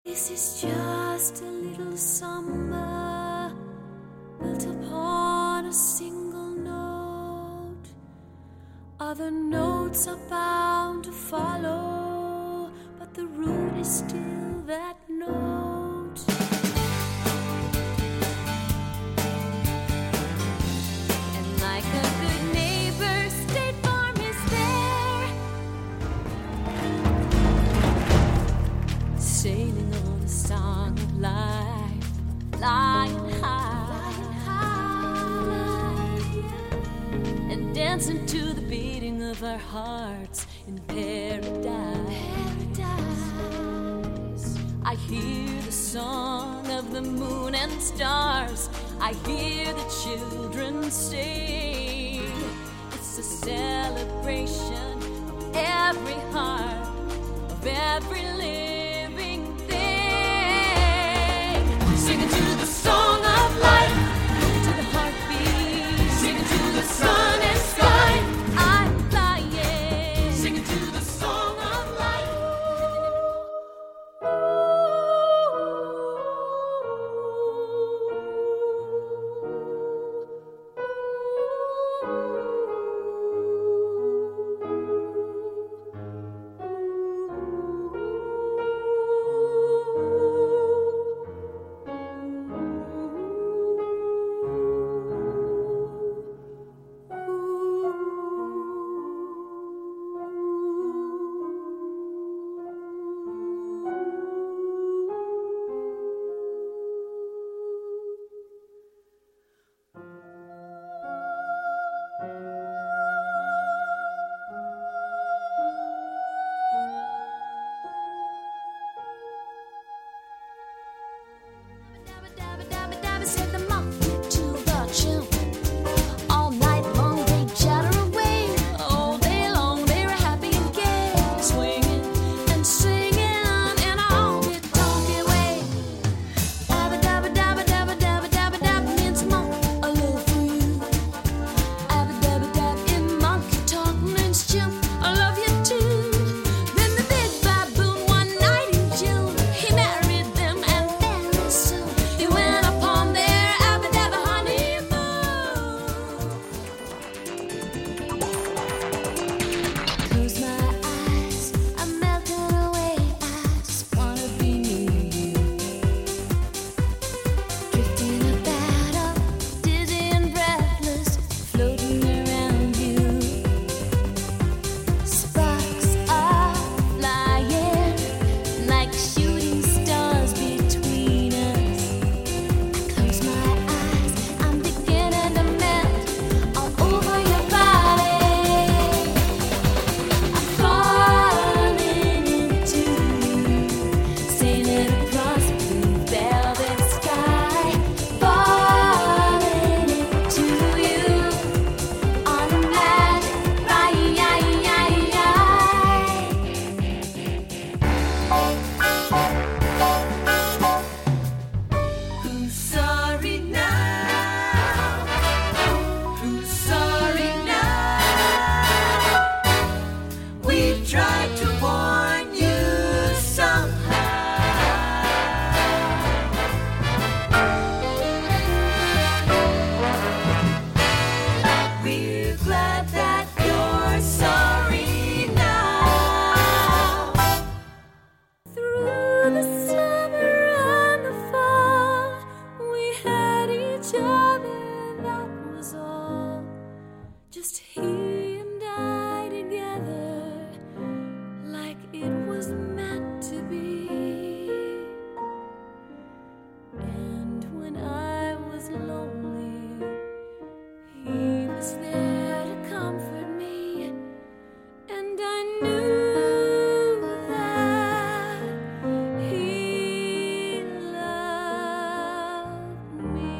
This is just a little summer built upon a single note. Other notes are bound to follow, but the root is still that note. And like a good neighbor, State Farm is there, sailing on a song of life, flying high, and dancing to the beating of our hearts in paradise. I hear the song of the moon and stars. I hear the children sing. It's a celebration of every heart, of every living thing. Singing to the song of life, to the heartbeat. Singing to the sun and sky. I'm flying. Singing to the song of life. Said the monkey to the chimp. All night long they chatter away. All day long they were happy and gay, swinging and singing in a honky-tonky way. Dabba dabba dabba dabba dabba dabba dabba means monkey, a love for you. Abba dabba dabba in monkey talk means chimp, I love you too. Then the big baboon one night in June, he married them and very soon they went upon their abba dabba honeymoon. Close my eyes, I'm melting away. I just wanna be near you. Drifting about up, dizzy and breathless, floating around you. Sparks are flying like shooting stars between us. Close my eyes, I'm beginning to melt all over your body. I'm falling into you, sailing across blue velvet sky. Falling into you on a magic ride. Who's sorry now? Who's sorry now? We've tried to warn you somehow. We're glad that you're sorry now. Through the summer and the fall, we had each other, that was all. Just he and I together, like it was meant to be. And when I was lonely, he was there to comfort me. And I knew that he loved me.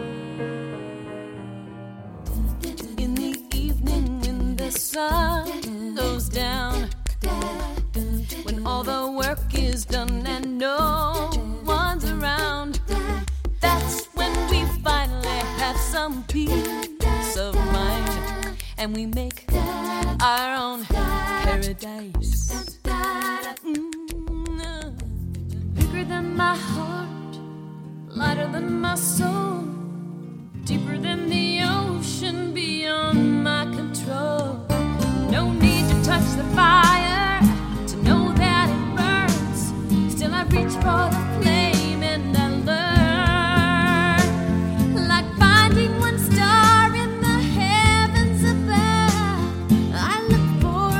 In the evening when the sun goes down, when all the work is done and no one's around, that's when we finally have some peace of mind, and we make our own paradise. Bigger than than my heart, lighter than my soul, deeper than the ocean, beyond my control. No need to touch the fire to know that it burns. Still I reach for the flame and I learn. Like finding one star in the heavens above, I look for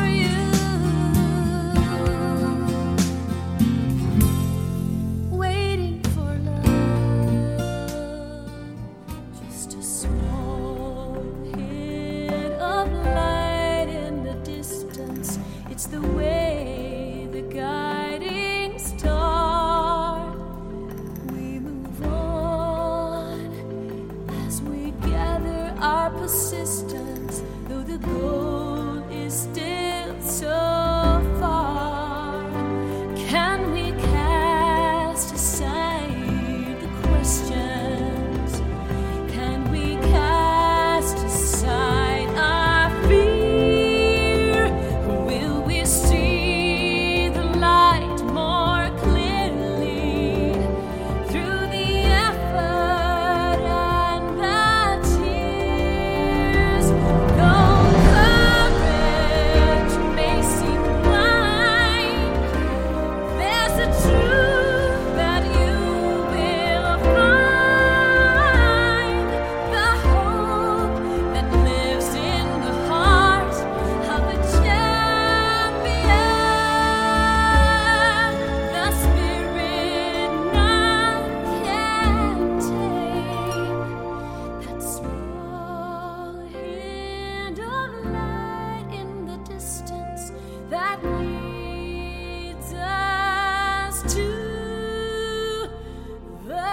you, waiting for love. Just a small hint of light in the distance. It's the way, the guiding star. We move on as we gather our persistence, though the goal is still so far. Can we cast aside the questions? Can we cast aside our fear? Will we see the light more clearly through the effort and the tears? Though courage may seem blind, there's a truth that you will find. The hope that lives in the heart of a champion. The spirit none can tame. That small hint of light in the distance that leads us to the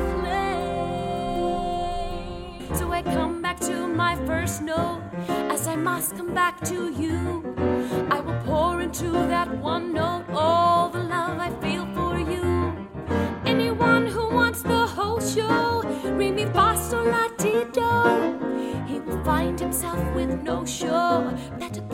flame. So I come back to my first note, as I must come back to you. I will pour into that one note all the love I feel for you. Anyone who wants the whole show, re mi fa sol la ti do, he will find himself with no show. Better